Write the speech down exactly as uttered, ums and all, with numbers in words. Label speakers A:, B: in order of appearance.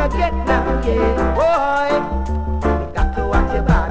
A: forget now, yeah. Boy, you got to watch your body.